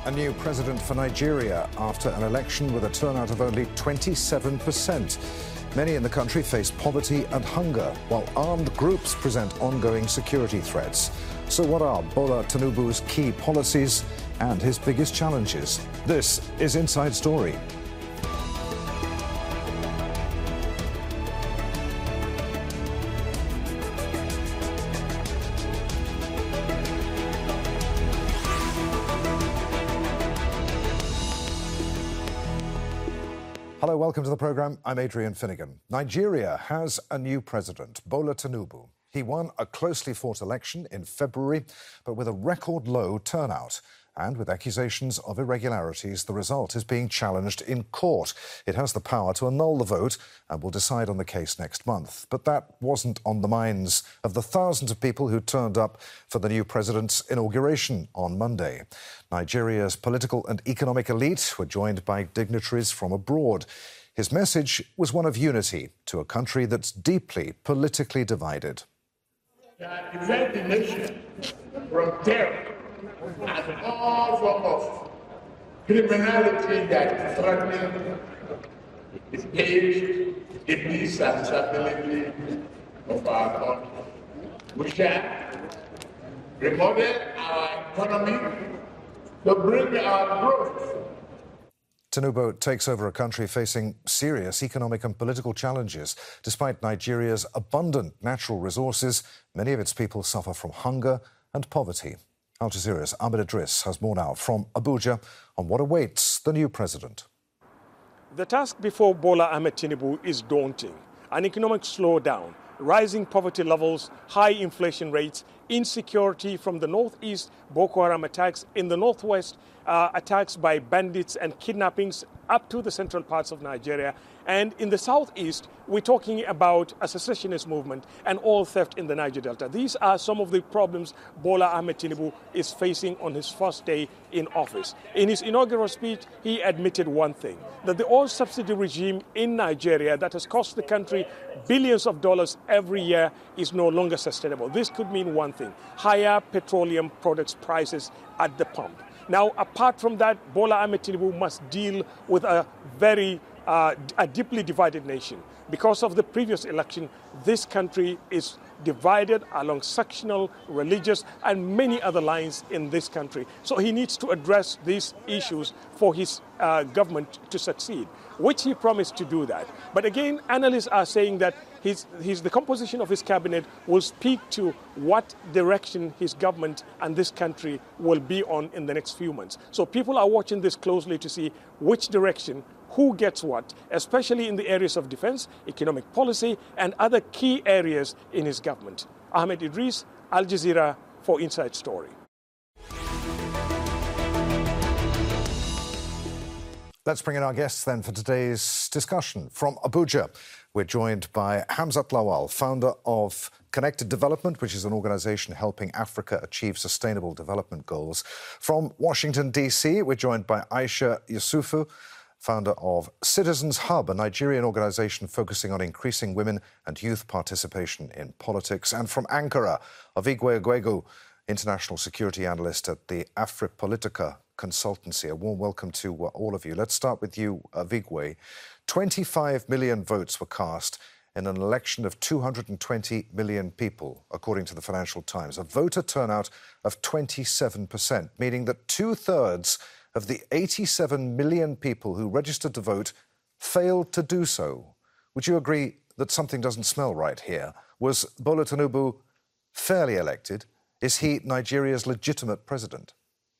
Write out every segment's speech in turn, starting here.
A new president for Nigeria after an election with a turnout of only 27%. Many in the country face poverty and hunger, while armed groups present ongoing security threats. So what are Bola Tinubu's key policies and his biggest challenges? This is Inside Story. Hello, welcome to the programme. I'm Adrian Finnegan. Nigeria has a new president, Bola Tinubu. He won a closely fought election in February, but with a record low turnout. And with accusations of irregularities, the result is being challenged in court. It has the power to annul the vote and will decide on the case next month. But that wasn't on the minds of the thousands of people who turned up for the new president's inauguration on Monday. Nigeria's political and economic elite were joined by dignitaries from abroad. His message was one of unity to a country that's deeply politically divided. Prevent the nation from terror and all forms of criminality that is threatening the age, the peace and stability of our country. We shall remodel our economy to bring our growth. Tinubu takes over a country facing serious economic and political challenges. Despite Nigeria's abundant natural resources, many of its people suffer from hunger and poverty. Al Jazeera's Ahmed Idris has more now from Abuja on what awaits the new president. The task before Bola Ahmed Tinubu is daunting. An economic slowdown, rising poverty levels, high inflation rates, insecurity from the northeast, Boko Haram attacks in the northwest, attacks by bandits and kidnappings up to the central parts of Nigeria. And in the southeast, we're talking about a secessionist movement and oil theft in the Niger Delta. These are some of the problems Bola Ahmed Tinubu is facing on his first day in office. In his inaugural speech, he admitted one thing, that the oil subsidy regime in Nigeria that has cost the country billions of dollars every year is no longer sustainable. This could mean one thing, higher petroleum products prices at the pump. Now, apart from that, Bola Ahmed Tinubu must deal with a deeply divided nation. Because of the previous election, this country is divided along sectional, religious, and many other lines in this country. So he needs to address these issues for his government to succeed, which he promised to do that. But again, analysts are saying that the composition of his cabinet will speak to what direction his government and this country will be on in the next few months. So people are watching this closely to see which direction, who gets what, especially in the areas of defense, economic policy, and other key areas in his government. Ahmed Idris, Al Jazeera for Inside Story. Let's bring in our guests then for today's discussion. From Abuja, we're joined by Hamzat Lawal, founder of Connected Development, which is an organisation helping Africa achieve sustainable development goals. From Washington, D.C., we're joined by Aisha Yusufu, founder of Citizens Hub, a Nigerian organisation focusing on increasing women and youth participation in politics. And from Ankara, Ovigwe Egwegu, international security analyst at the Afripolitica consultancy. A warm welcome to all of you. Let's start with you, Ovigwe. 25 million votes were cast in an election of 220 million people, according to the Financial Times. A voter turnout of 27%, meaning that two-thirds of the 87 million people who registered to vote failed to do so. Would you agree that something doesn't smell right here? Was Bola Tinubu fairly elected? Is he Nigeria's legitimate president?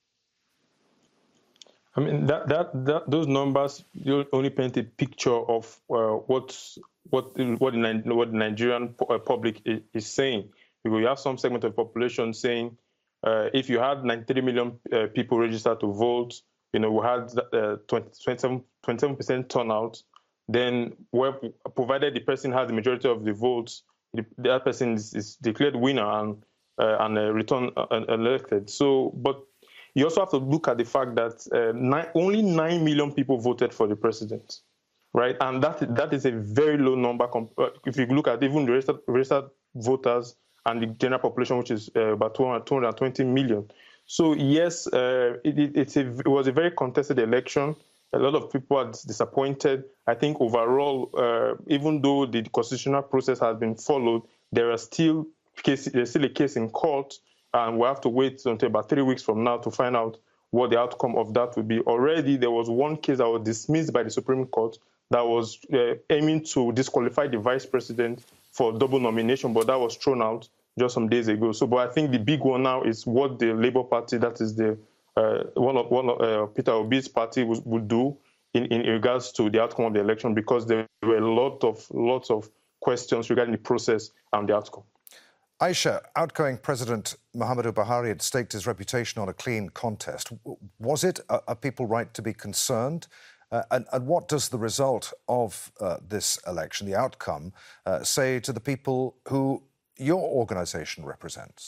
I mean, those numbers only paint a picture of what the Nigerian public is saying. Because you have some segment of the population saying, if you had 93 million people registered to vote, we had 27% turnout, then provided the person has the majority of the votes, that person is declared winner and returned elected. So, but you also have to look at the fact that only 9 million people voted for the president, right? And that is a very low number. If you look at even the registered voters and the general population, which is about 220 million. So yes, it was a very contested election. A lot of people are disappointed. I think overall, even though the constitutional process has been followed, there's still a case in court, and we have to wait until about 3 weeks from now to find out what the outcome of that will be. Already, there was one case that was dismissed by the Supreme Court that was aiming to disqualify the vice president for double nomination, but that was thrown out just some days ago. So, but I think the big one now is what the Labour Party, that is the one of Peter Obi's party, would do in regards to the outcome of the election, because there were lots of questions regarding the process and the outcome. Aisha, outgoing President Muhammadu Buhari had staked his reputation on a clean contest. Was it? Are people right to be concerned? And what does the result of this election, the outcome, say to the people who your organisation represents?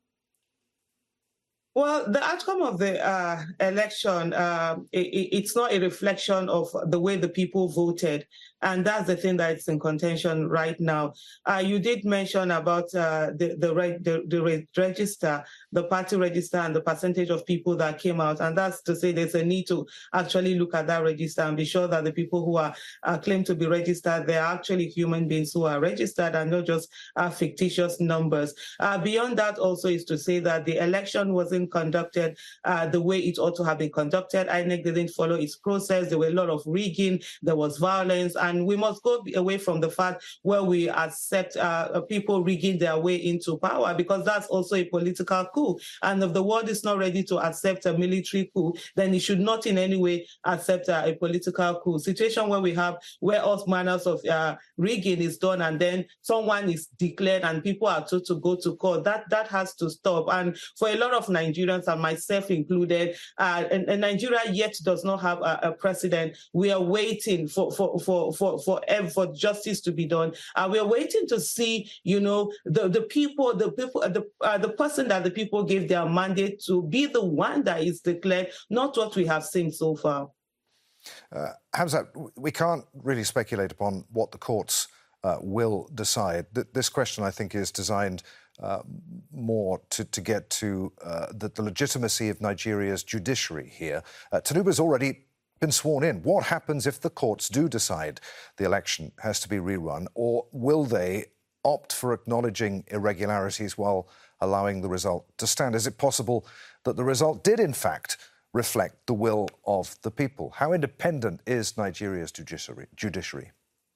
Well, the outcome of the election, it's not a reflection of the way the people voted. And that's the thing that's in contention right now. You did mention about the register, the party register, and the percentage of people that came out. And that's to say there's a need to actually look at that register and be sure that the people who are claimed to be registered, they're actually human beings who are registered and not just fictitious numbers. Beyond that also is to say that the election wasn't conducted the way it ought to have been conducted. INEC didn't follow its process. There were a lot of rigging. There was violence. And we must go away from the fact where we accept people rigging their way into power, because that's also a political coup. And if the world is not ready to accept a military coup, then it should not in any way accept a political coup. Situation where all manners of rigging is done and then someone is declared and people are told to go to court, that has to stop. And for a lot of Nigerians, and myself included, and Nigeria yet does not have a president. We are waiting for justice to be done. We are waiting to see, the person that the people gave their mandate to be the one that is declared, not what we have seen so far. Hamzat, we can't really speculate upon what the courts will decide. This question, I think, is designed more to get to the legitimacy of Nigeria's judiciary here. Tinubu's already been sworn in. What happens if the courts do decide the election has to be rerun, or will they opt for acknowledging irregularities while allowing the result to stand? Is it possible that the result did, in fact, reflect the will of the people? How independent is Nigeria's judiciary?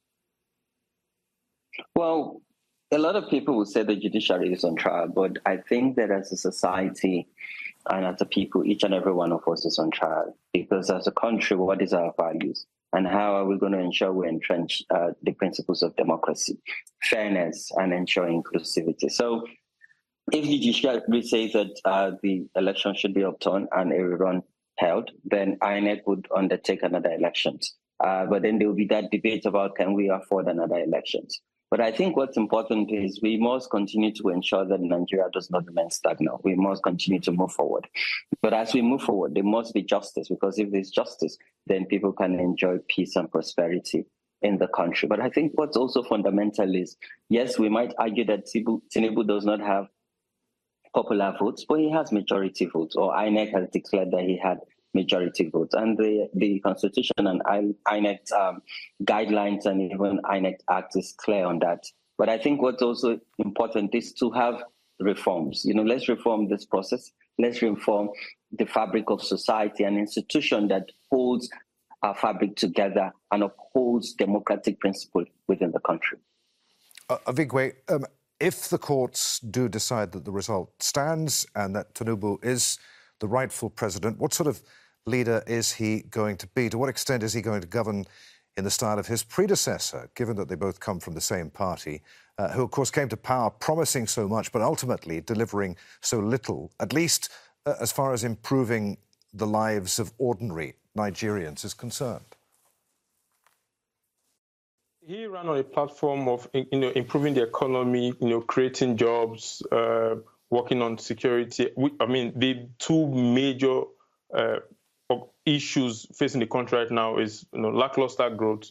Well, a lot of people will say the judiciary is on trial, but I think that as a society and as a people, each and every one of us is on trial. Because as a country, what is our values? And how are we going to ensure we entrench the principles of democracy, fairness, and ensure inclusivity? So if the judiciary says that the election should be upturned and a rerun held, then INEC would undertake another elections. But then there will be that debate about, can we afford another elections? But I think what's important is we must continue to ensure that Nigeria does not remain stagnant. We must continue to move forward. But as we move forward, there must be justice, because if there's justice, then people can enjoy peace and prosperity in the country. But I think what's also fundamental is, yes, we might argue that Tinubu does not have popular votes, but he has majority votes, or INEC has declared that he had majority votes. And the Constitution and INEC guidelines and even INEC Act is clear on that. But I think what's also important is to have reforms. Let's reform this process. Let's reform the fabric of society, an institution that holds our fabric together and upholds democratic principle within the country. Avigwe, if the courts do decide that the result stands and that Tinubu is the rightful president, what sort of leader is he going to be? To what extent is he going to govern in the style of his predecessor, given that they both come from the same party, who, of course, came to power promising so much, but ultimately delivering so little, at least as far as improving the lives of ordinary Nigerians is concerned? He ran on a platform of improving the economy, creating jobs, working on security. The two major issues facing the country right now is lackluster growth,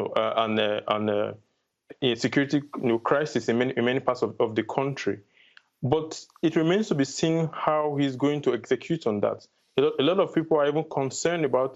and security crisis in many parts of the country. But it remains to be seen how he's going to execute on that. A lot of people are even concerned about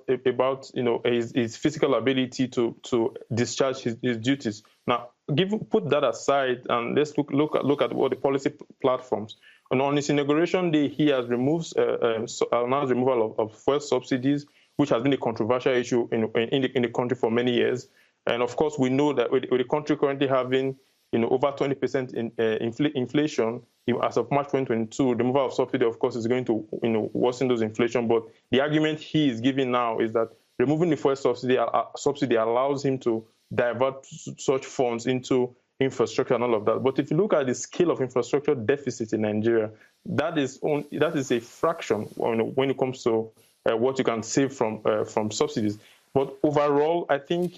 his physical ability to discharge his duties. Now, put that aside, and let's look at what the policy platforms. And on his inauguration day, he has announced removal of fuel subsidies, which has been a controversial issue in the country for many years. And of course, we know that with the country currently having over 20% in inflation, as of March 2022, the removal of subsidy, of course, is going to worsen those inflation. But the argument he is giving now is that removing the fuel subsidy allows him to divert such funds into infrastructure and all of that. But if you look at the scale of infrastructure deficit in Nigeria, that is a fraction when it comes to what you can save from subsidies. But overall, I think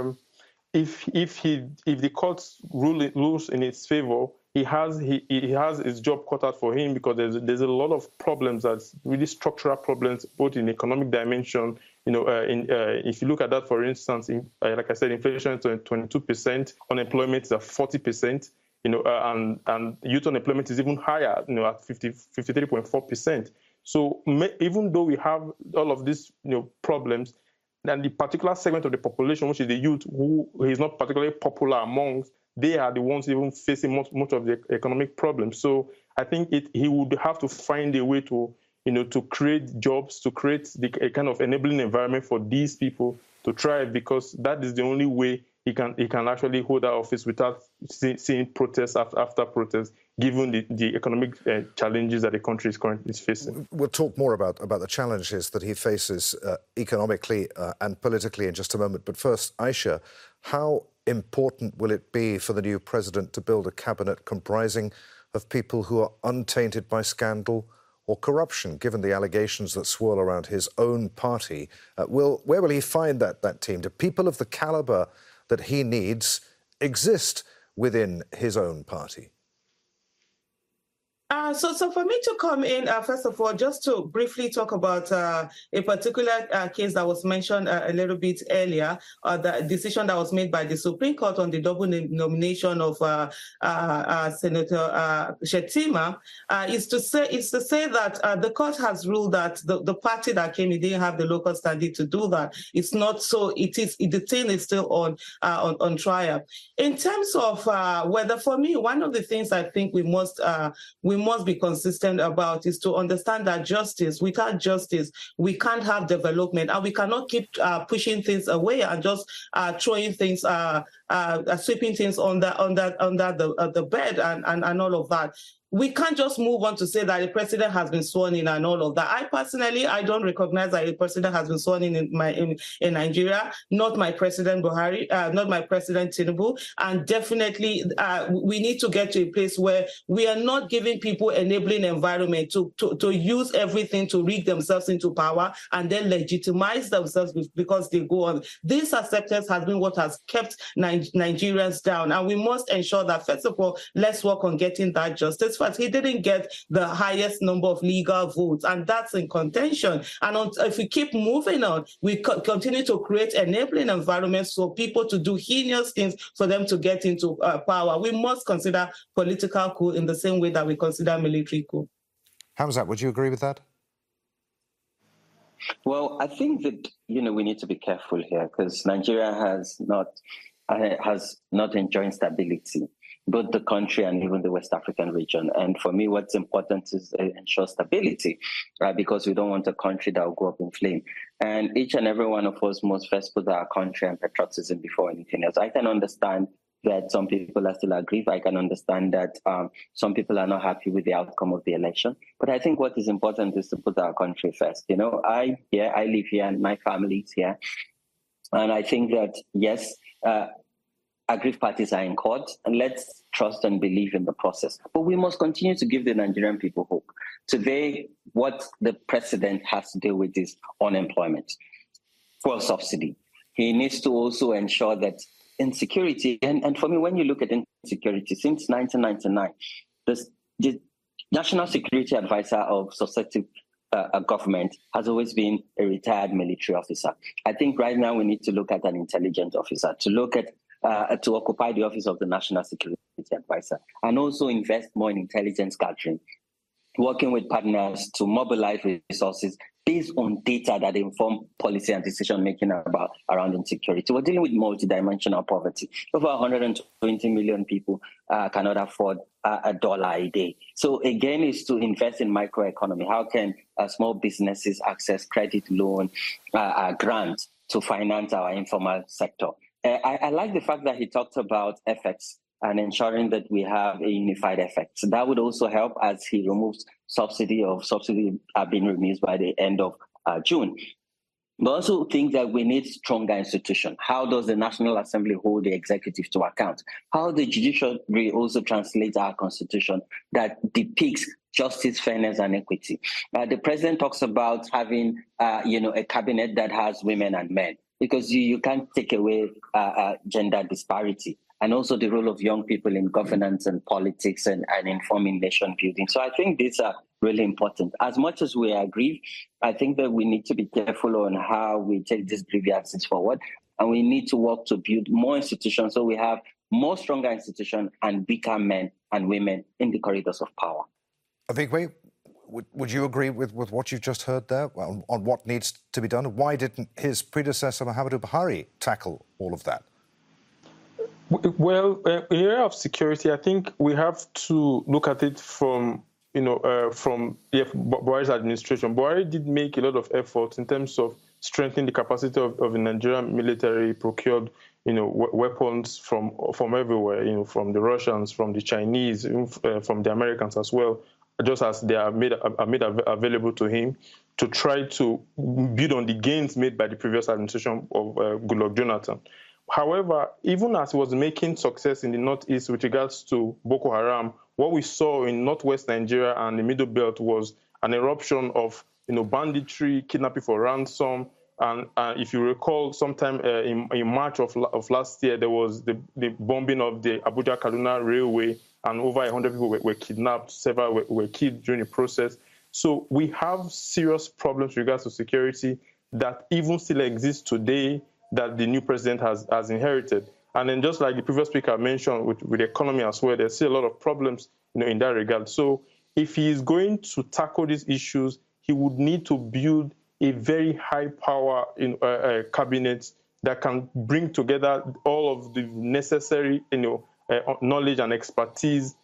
if the courts rules in its favor, he has his job cut out for him, because there's a lot of problems, that's really structural problems, both in economic dimension. If you look at that, for instance, like I said, inflation is 22%, unemployment is at 40%, and youth unemployment is even higher, at 53.4%. So even though we have all of these problems, then the particular segment of the population, which is the youth, who is not particularly popular amongst, they are the ones even facing much of the economic problems. So I think he would have to find a way to create jobs, to create a kind of enabling environment for these people to thrive, because that is the only way he can actually hold that office without seeing protests after protests, given the economic challenges that the country is currently facing. We'll talk more about the challenges that he faces economically and politically in just a moment. But first, Aisha, how important will it be for the new president to build a cabinet comprising of people who are untainted by scandal or corruption, given the allegations that swirl around his own party? Where will he find that team? Do people of the calibre that he needs exist within his own party? So for me to come in, first of all, just to briefly talk about a particular case that was mentioned a little bit earlier, the decision that was made by the Supreme Court on the double nomination of Senator Shettima, is to say that the court has ruled that the party that came, it didn't have the local standing to do that. It's not so. The thing is still on trial. In terms of whether, for me, one of the things I think we must be consistent about is to understand that without justice, we can't have development, and we cannot keep pushing things away and just throwing things, sweeping things under the bed and all of that. We can't just move on to say that the president has been sworn in and all of that. I don't recognize that the president has been sworn in Nigeria, not my President Buhari, not my President Tinubu. And definitely we need to get to a place where we are not giving people enabling environment to use everything to rig themselves into power and then legitimize themselves because they go on. This acceptance has been what has kept Nigerians down. And we must ensure that, first of all, let's work on getting that justice. He didn't get the highest number of legal votes, and that's in contention. And if we keep moving on, we continue to create enabling environments for people to do heinous things for them to get into power. We must consider political coup in the same way that we consider military coup. Hamzat, would you agree with that? Well, I think that we need to be careful here, because Nigeria has not enjoyed stability, both the country and even the West African region. And for me, what's important is ensure stability, right? Because we don't want a country that will go up in flame. And each and every one of us must first put our country and patriotism before anything else. I can understand that some people are still aggrieved. I can understand that some people are not happy with the outcome of the election. But I think what is important is to put our country first. I live here and my family is here. And I think that, yes, aggrieved parties are in court, and let's trust and believe in the process. But we must continue to give the Nigerian people hope. Today, what the president has to deal with is unemployment, fuel subsidy. He needs to also ensure that insecurity, and for me, when you look at insecurity, since 1999, the National Security Advisor of successive government has always been a retired military officer. I think right now we need to look at an intelligence officer, to look at to occupy the office of the National Security Advisor, and also invest more in intelligence gathering, working with partners to mobilize resources based on data that inform policy and decision-making around insecurity. We're dealing with multidimensional poverty. Over 120 million people cannot afford $1 a day. So again, is to invest in microeconomy. How can small businesses access credit, loan, grants to finance our informal sector? I like the fact that he talked about FX and ensuring that we have a unified FX. That would also help as he removes subsidy are being removed by the end of June. But also think that we need stronger institutions. How does the National Assembly hold the executive to account? How the judiciary also translates our constitution that depicts justice, fairness, and equity. The president talks about having a cabinet that has women and men, because you can't take away gender disparity, and also the role of young people in governance and politics and informing nation building. So I think these are really important. As much as we agree, I think that we need to be careful on how we take these grievances forward, and we need to work to build more institutions so we have more stronger institutions and weaker men and women in the corridors of power. Avigwe, would you agree with what you've just heard there on what needs to be done? Why didn't his predecessor, Muhammadu Buhari, tackle all of that? Well, in the area of security, I think we have to look at it from Buhari's administration. Buhari did make a lot of efforts in terms of strengthening the capacity of the Nigerian military, procured, weapons from everywhere, from the Russians, from the Chinese, from the Americans as well, just as they are made available to him to try to build on the gains made by the previous administration of Goodluck Jonathan. However, even as he was making success in the Northeast with regards to Boko Haram, what we saw in Northwest Nigeria and the Middle Belt was an eruption of banditry, kidnapping for ransom. And if you recall, sometime in March of last year, there was the bombing of the Abuja-Kaduna Railway, and over 100 people were kidnapped. Several were killed during the process. So we have serious problems with regards to security that even still exist today, that the new president has inherited. And then just like the previous speaker mentioned with the economy as well, there's still a lot of problems in that regard. So if he is going to tackle these issues, he would need to build a very high power cabinet that can bring together all of the necessary knowledge and expertise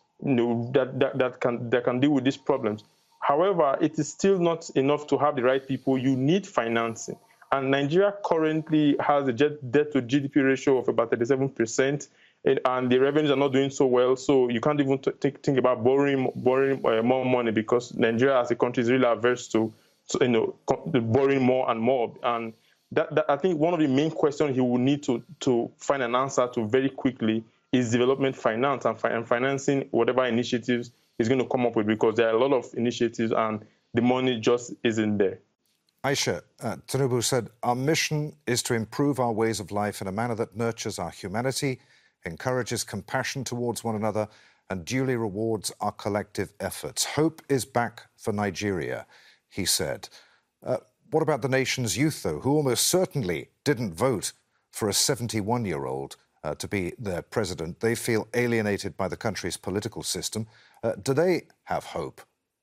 that can deal with these problems. However, it is still not enough to have the right people. You need financing. And Nigeria currently has a debt to GDP ratio of about 37%, and the revenues are not doing so well. So you can't even think about borrowing more money, because Nigeria as a country is really averse to borrowing more and more. And that I think one of the main questions he will need to find an answer to very quickly is development finance and financing whatever initiatives he's going to come up with, because there are a lot of initiatives and the money just isn't there. Aisha, Tinubu said, our mission is to improve our ways of life in a manner that nurtures our humanity, encourages compassion towards one another, and duly rewards our collective efforts. Hope is back for Nigeria, he said. What about the nation's youth, though, who almost certainly didn't vote for a 71-year-old to be their president? They feel alienated by the country's political system. Do they have hope?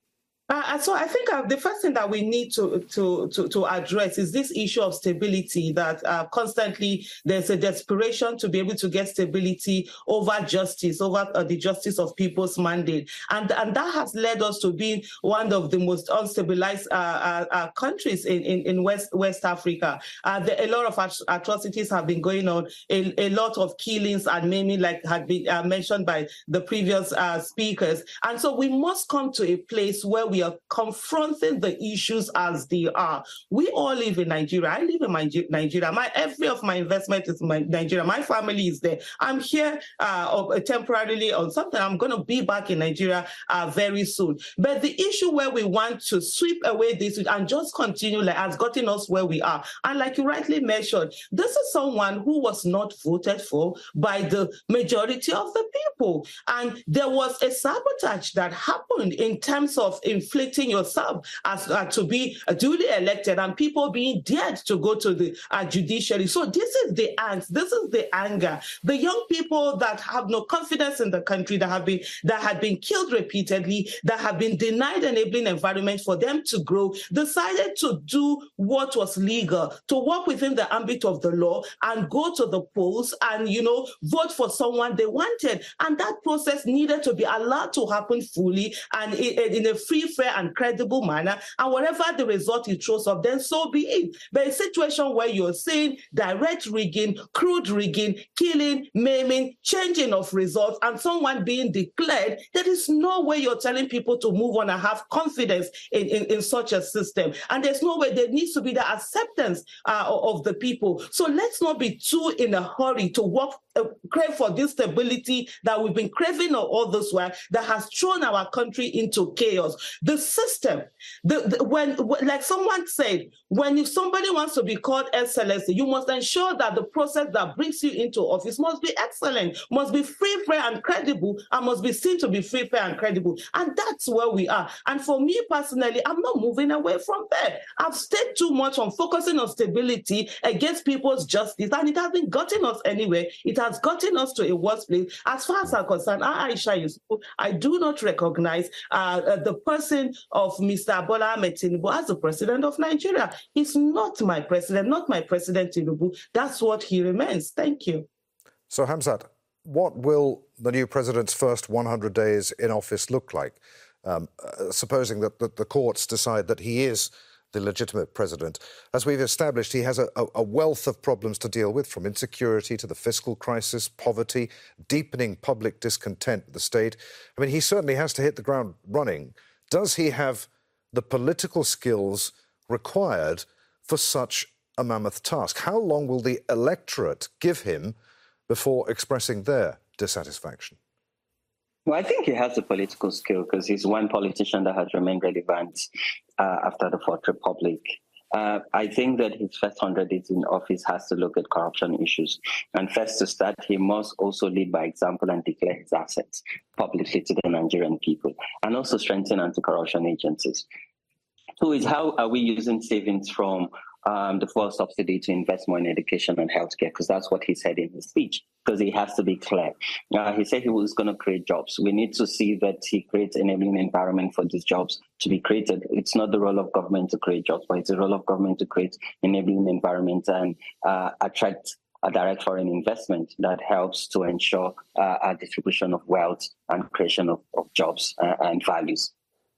So I think the first thing that we need to address is this issue of stability, that constantly there's a desperation to be able to get stability over justice, over the justice of people's mandate. And that has led us to be one of the most unstabilized countries in West Africa. A lot of atrocities have been going on, a lot of killings and maiming, like had been mentioned by the previous speakers. And so we must come to a place where we are confronting the issues as they are. We all live in Nigeria. I live in Nigeria. Every of my investment is in Nigeria. My family is there. I'm here temporarily on something. I'm going to be back in Nigeria very soon. But the issue where we want to sweep away this and just continue has gotten us where we are. And like you rightly mentioned, this is someone who was not voted for by the majority of the people. And there was a sabotage that happened in terms of inflation submitting yourself as to be duly elected, and people being dared to go to the judiciary. So this is the angst, this is the anger. The young people that have no confidence in the country, that had been killed repeatedly, that have been denied enabling environment for them to grow, decided to do what was legal, to work within the ambit of the law and go to the polls and, vote for someone they wanted. And that process needed to be allowed to happen fully and in a free, fair, and credible manner. And whatever the result it throws up, then so be it. But a situation where you're seeing direct rigging, crude rigging, killing, maiming, changing of results, and someone being declared, there is no way you're telling people to move on and have confidence in such a system. And there's no way. There needs to be the acceptance of the people. So let's not be too in a hurry to crave for this stability that we've been craving all this while, that has thrown our country into chaos. The system, when like someone said, if somebody wants to be called excellency, you must ensure that the process that brings you into office must be excellent, must be free, fair, and credible, and must be seen to be free, fair, and credible. And that's where we are. And for me personally, I'm not moving away from there. I've stayed too much on focusing on stability against people's justice, and it hasn't gotten us anywhere. It has gotten us to a worse place. As far as I'm concerned, Aisha Yesufu, I do not recognize the person of Mr. Bola Ahmed Tinubu as the president of Nigeria. He's not my president, not my President Tinubu. That's what he remains. Thank you. So, Hamzat, what will the new president's first 100 days in office look like? Supposing that the courts decide that he is the legitimate president. As we've established, he has a wealth of problems to deal with, from insecurity to the fiscal crisis, poverty, deepening public discontent with the state. I mean, he certainly has to hit the ground running. Does he have the political skills required for such a mammoth task? How long will the electorate give him before expressing their dissatisfaction? Well, I think he has the political skill because he's one politician that has remained relevant after the Fourth Republic. I think that his first 100 days in office has to look at corruption issues. And first to start, he must also lead by example and declare his assets publicly to the Nigerian people, and also strengthen anti-corruption agencies. So is how are we using savings from the fuel subsidy to invest more in education and healthcare? Because that's what he said in his speech, because he has to be clear. He said he was going to create jobs. We need to see that he creates an enabling environment for these jobs to be created. It's not the role of government to create jobs, but it's the role of government to create enabling environment and attract a direct foreign investment that helps to ensure a distribution of wealth and creation of jobs and values.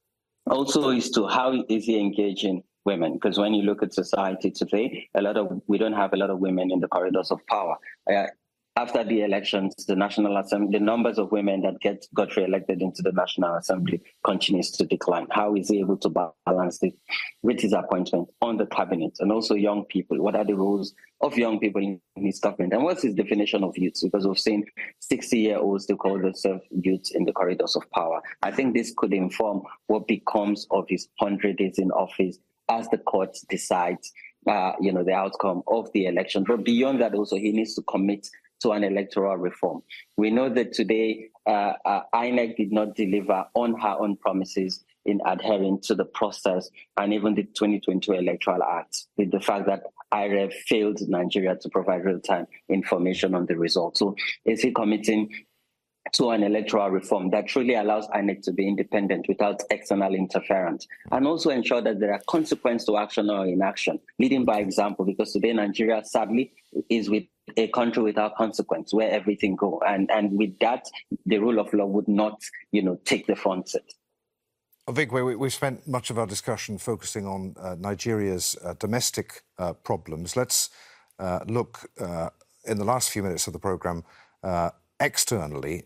Also, is to how is he engaging women? Because when you look at society today, we don't have a lot of women in the corridors of power. After the elections, the National Assembly, the numbers of women that got re-elected into the National Assembly continues to decline. How is he able to balance this with his appointment on the cabinet? And also young people, what are the roles of young people in his government? And what's his definition of youth? Because we've seen 60-year-olds to call themselves youth in the corridors of power. I think this could inform what becomes of his 100 days in office as the courts decide, the outcome of the election. But beyond that, also, he needs to commit to an electoral reform. We know that today, INEC did not deliver on her own promises in adhering to the process and even the 2022 Electoral Act, with the fact that IREV failed Nigeria to provide real-time information on the results. So is he committing to an electoral reform that truly allows INEC to be independent without external interference, and also ensure that there are consequences to action or inaction, leading by example, because today Nigeria, sadly, is with a country without consequence, where everything goes. And with that, the rule of law would not, take the front seat. Vic, we've spent much of our discussion focusing on Nigeria's domestic problems. Let's look in the last few minutes of the programme externally.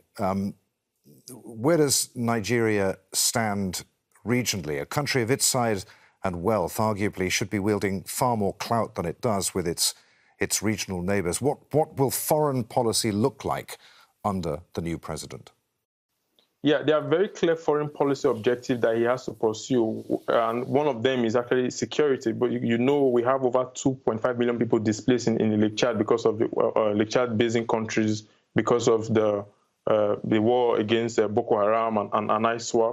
Where does Nigeria stand regionally? A country of its size and wealth arguably should be wielding far more clout than it does with its regional neighbours. What will foreign policy look like under the new president? Yeah, there are very clear foreign policy objectives that he has to pursue, and one of them is actually security. But we have over 2.5 million people displaced in Lake Chad because of the Lake Chad basin countries, because of the war against Boko Haram and ISWAP.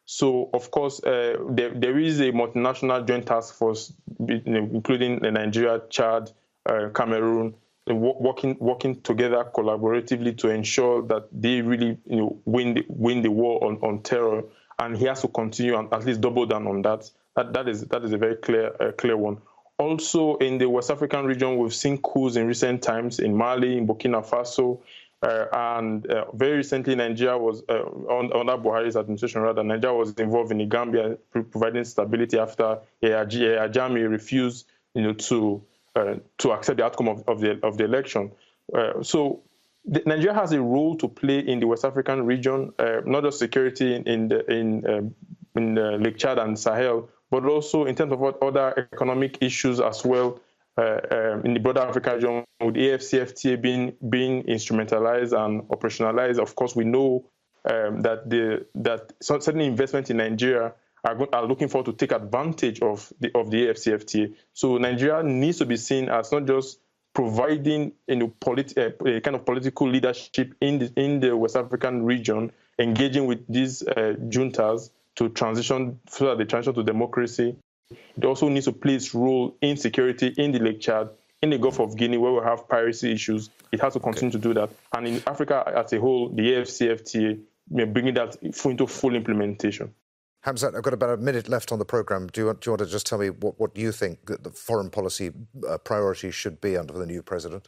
So, of course, there is a multinational joint task force, including Nigeria, Chad, Cameroon, working together collaboratively to ensure that they really win the war on terror. And he has to continue and at least double down on that. That is a very clear one. Also, in the West African region, we've seen coups in recent times in Mali, in Burkina Faso, and very recently, Nigeria was under Buhari's administration. Nigeria was involved in the Gambia, providing stability after Yahya Jammeh refused, to accept the outcome of the election. So Nigeria has a role to play in the West African region, not just security in Lake Chad and Sahel, but also in terms of other economic issues as well in the broader African region, with AFCFTA being instrumentalized and operationalized. Of course, we know that certain investments in Nigeria are looking forward to take advantage of the AFCFTA. So Nigeria needs to be seen as not just providing a kind of political leadership in the West African region, engaging with these juntas to transition so that they transition to democracy. It also needs to play its role in security in the Lake Chad, in the Gulf of Guinea, where we have piracy issues. It has to continue to do that. And in Africa as a whole, the AFCFTA bringing that into full implementation. Hamzat, I've got about a minute left on the programme. Do you want to just tell me what you think the foreign policy priorities should be under the new president?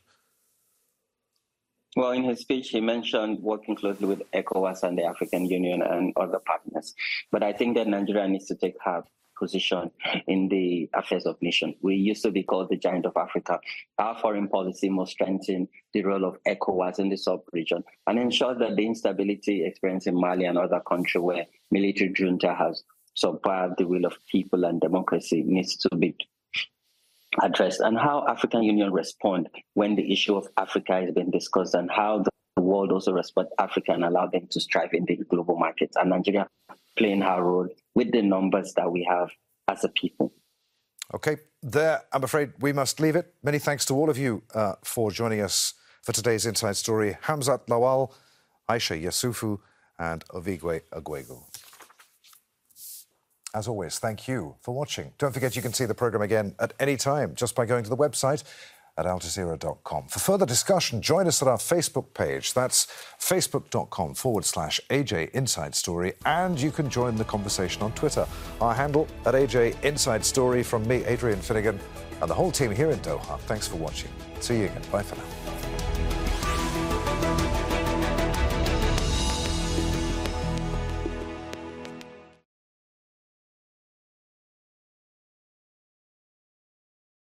Well, in his speech, he mentioned working closely with ECOWAS and the African Union and other partners. But I think that Nigeria needs to take her position in the affairs of nation. We used to be called the giant of Africa. Our foreign policy must strengthen the role of ECOWAS in the sub-region and ensure that the instability experienced in Mali and other countries where military junta has subverted the will of people and democracy needs to be addressed, and how African Union respond when the issue of Africa is being discussed, and how the world also respect Africa and allow them to strive in the global markets. And Nigeria playing her role with the numbers that we have as a people. OK, there, I'm afraid we must leave it. Many thanks to all of you for joining us for today's Inside Story. Hamzat Lawal, Aisha Yasufu and Ovigwe Agwego. As always, thank you for watching. Don't forget you can see the programme again at any time just by going to the website at aljazeera.com. For further discussion, join us at our Facebook page. That's facebook.com/AJ Inside Story. And you can join the conversation on Twitter. Our handle at AJ Inside Story. From me, Adrian Finnegan, and the whole team here in Doha. Thanks for watching. See you again. Bye for now.